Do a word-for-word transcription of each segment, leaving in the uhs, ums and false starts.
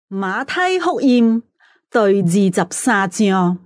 馬太福音第二十三章。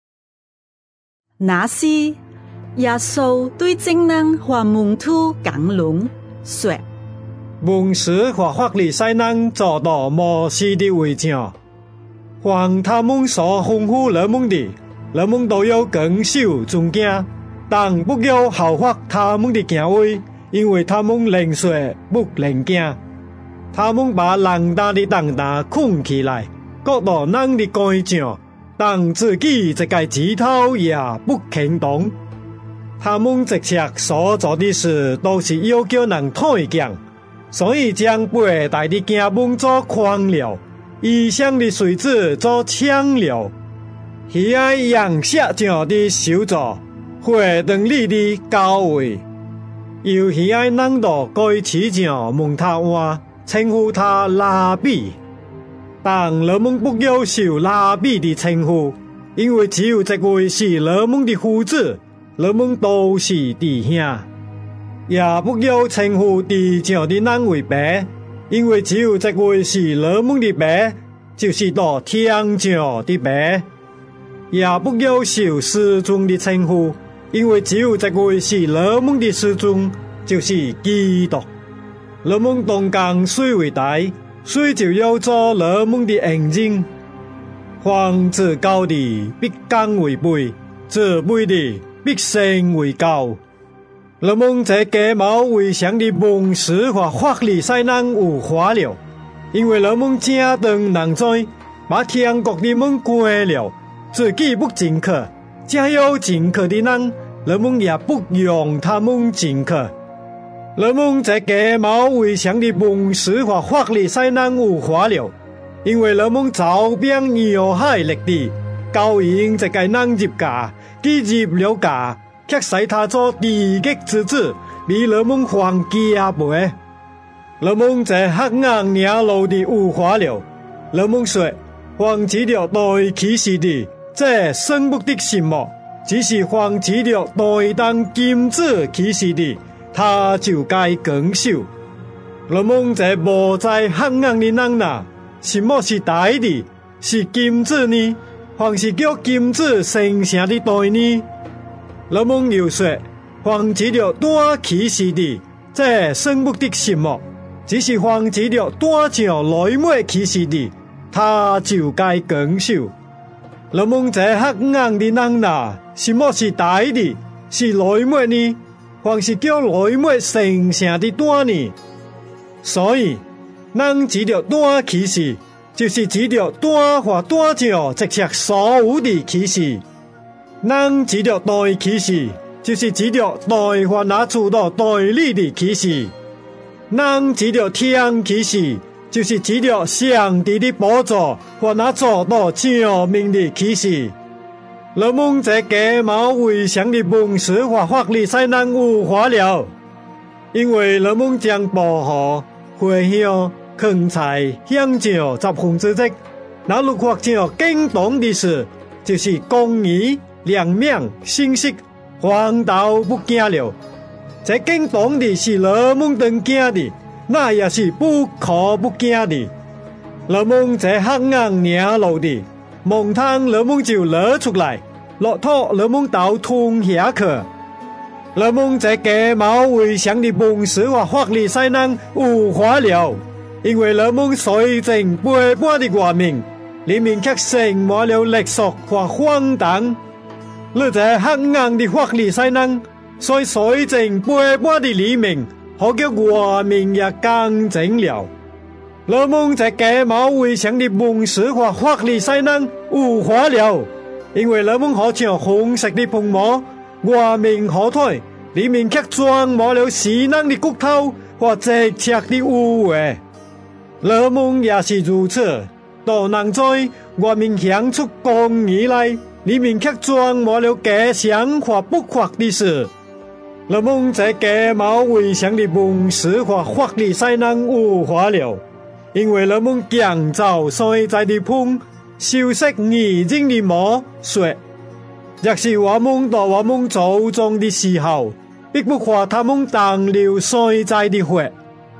那時，耶穌對眾人和門徒講論說： 文士和法利賽人坐到摩西的位上，凡他們所吩咐你們的，你們都要謹守遵行，但不要效法他們的行為，因為他們能說不能行。他們把人大的擔擔捆起來，各到人的肩上，但自己一個指頭也不肯動。他們這些所做的事，都是要叫人退降，所以將背大的軛門做寬了，衣裳的穗子做長了。喜愛羊舌上的手鐲，會等你的高位，又喜愛人到該市上問他話，稱呼他拉比，但你們不要受拉比的稱呼，因為只有這位是你們的父子，你們都是弟兄。也不要稱呼地上的人為爸，因為只有這位是你們的爸，就是到天上的爸。也不要受師尊的稱呼，因為只有這位是你們的師尊，就是基督。你們當講誰為大，誰就要做你們的恩人。凡自高的必降為卑，自卑的必升為高。你們這假冒為善的文士和法利賽人有禍了，因為你們正當人災，把天國的門關了，自己不進去，將要進去的人，你們也不讓他們進去。你們這假冒為善的文士和法利賽人有禍了，因為你們招兵要害力的，勾引這個人入家，既入了家，卻使他做地極之子，比你們還加倍。你們這黑暗野路的有禍了，你們說，凡指着代啟示的，這聖目的什麼？只是凡指着代當金子啟示的，他就該謹守。你們這無在黑暗的人哪，什麼是大的？是金子呢？還是叫金子生成的代呢？你們又說，凡指着大啟示的，這聖目的什麼？只是凡指着大將來末啟示的，他就該謹守。你們這黑暗的人哪，什麼是大的？是來末呢？還是叫來末生成的大呢？所以，人指着大啟示，就是指着大或大將這些所有的啟示；人指着代啟示，就是指着代或那主導代理的啟示；人指着天啟示，就是指着上帝的寶座或那做到救命的啟示。你們這假冒為善的文士和法利賽人有禍了，因為你們將薄荷、茴香、芹菜、香蕉十分之一，那如果叫更當的事，就是公義、良命、信實，還都不驚了。這更當的是你們當驚的，那也是不可不驚的。你們這黑暗野路的，蒙湯你們就攞出來，駱駝你們都吞下去。你們這假冒為善的文士和法利賽人有禍了，因為你們雖正背叛的話名，裡面卻盛滿了勒索和荒誕。你這黑暗的法利賽人，雖雖正背叛的裡面，可叫話名也更正了。你們這假冒為善的文士和法利賽人有禍了，因為你們好像紅色的噴膜，外面可退，裡面卻裝滿了死人的骨頭和直赤的污穢。你們也是如此，到人在外面顯出公義來，裡面卻裝滿了假象和不法的事。你們這假冒為善的文士和法利賽人有禍了，因為你們建造所在的棚，修飾義人的墓，說，若是我們到我們祖宗的時候，必不怕他們當了所在的血。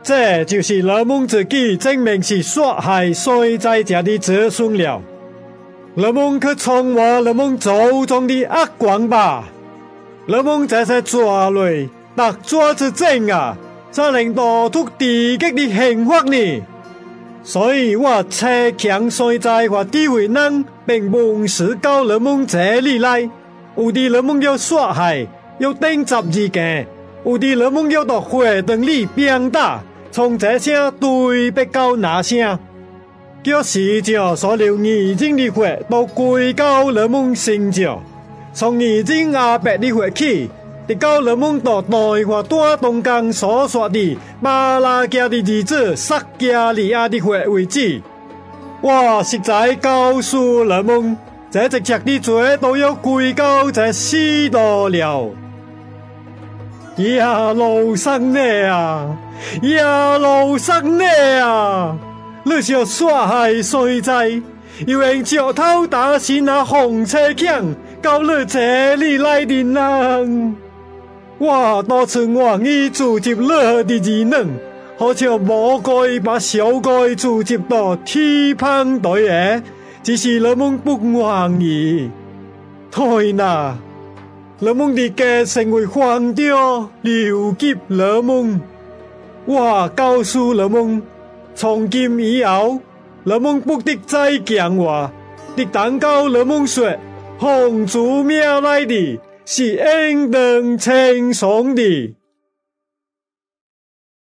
这就是人们自己证明是杀害衰在家的子孙了。人们去重活人们祖宗的恶光吧！人们这些抓累、特抓之症啊，才能得出地极的幸福呢。所以我车强衰在和地位人，并不是到人们这里来，有的人们要杀害，要定十字架，有的人们要到火灯里鞭打。从这些对比到那些，叫市长所留义人的血都归到人们身上。从义人阿伯的血起，直到人们到大和大东江所说的马拉加的儿子撒加利亚的血为止。我实在告诉人们，这一切的罪都要归到这死道了。耶路撒冷啊！耶路撒冷啊！你是杀害谁在？又用脚头打死那红车强，到你这里来的人。我多次愿意组织你的异能，好像魔鬼把小鬼组织到天棚队的，只是你们不愿意。对呐。人们的家成为荒掉，流给人们。我告诉人们，从今以后，人们不得再讲话，得等到人们说，红主命来的是应当轻松的。